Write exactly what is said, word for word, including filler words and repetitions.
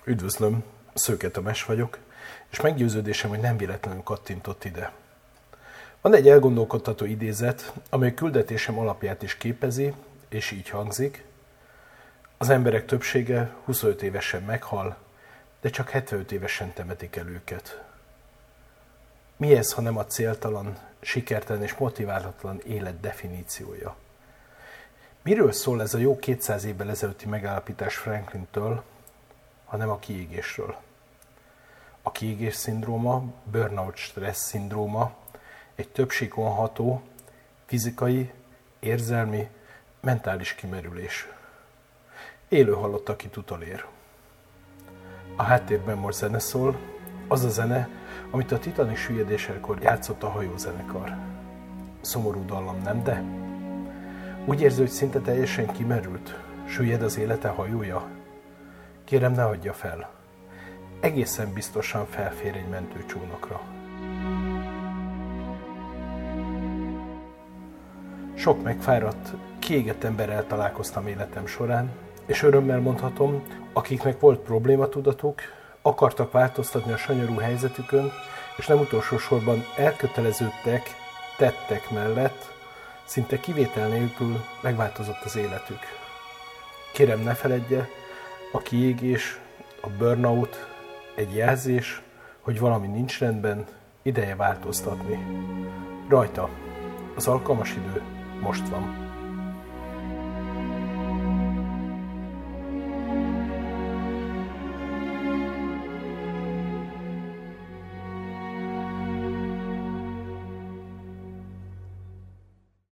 Üdvözlöm, Szőke Tamás vagyok, és meggyőződésem, hogy nem véletlenül kattintott ide. Van egy elgondolkodtató idézet, amely küldetésem alapját is képezi, és így hangzik: az emberek többsége huszonöt évesen meghal, de csak hetvenöt évesen temetik el őket. Mi ez, ha nem a céltalan, sikertelen és motiválatlan élet definíciója? Miről szól ez a jó kétszáz évvel ezelőtti megállapítás Franklintől, hanem a kiégésről? A kiégés szindróma, burnout stressz szindróma egy több síkon ható, fizikai, érzelmi, mentális kimerülés. Élő halott, akit utolér. A háttérben most zene szól, az a zene, amit a Titanic süllyedésekor játszott a hajózenekar. Szomorú dallam, nem de? Úgy érzi, hogy szinte teljesen kimerült, süllyed az élete hajója? Kérem, ne hagyja fel. Egészen biztosan felfér egy mentőcsónakra. Sok megfáradt, kiégett emberrel találkoztam életem során, és örömmel mondhatom, akiknek volt problématudatuk, akartak változtatni a sanyarú helyzetükön, és nem utolsó sorban elköteleződtek tettek mellett, szinte kivétel nélkül megváltozott az életük. Kérem, ne feledje, a kiégés, a burnout egy jelzés, hogy valami nincs rendben, ideje változtatni. Rajta. Az alkalmas idő most van.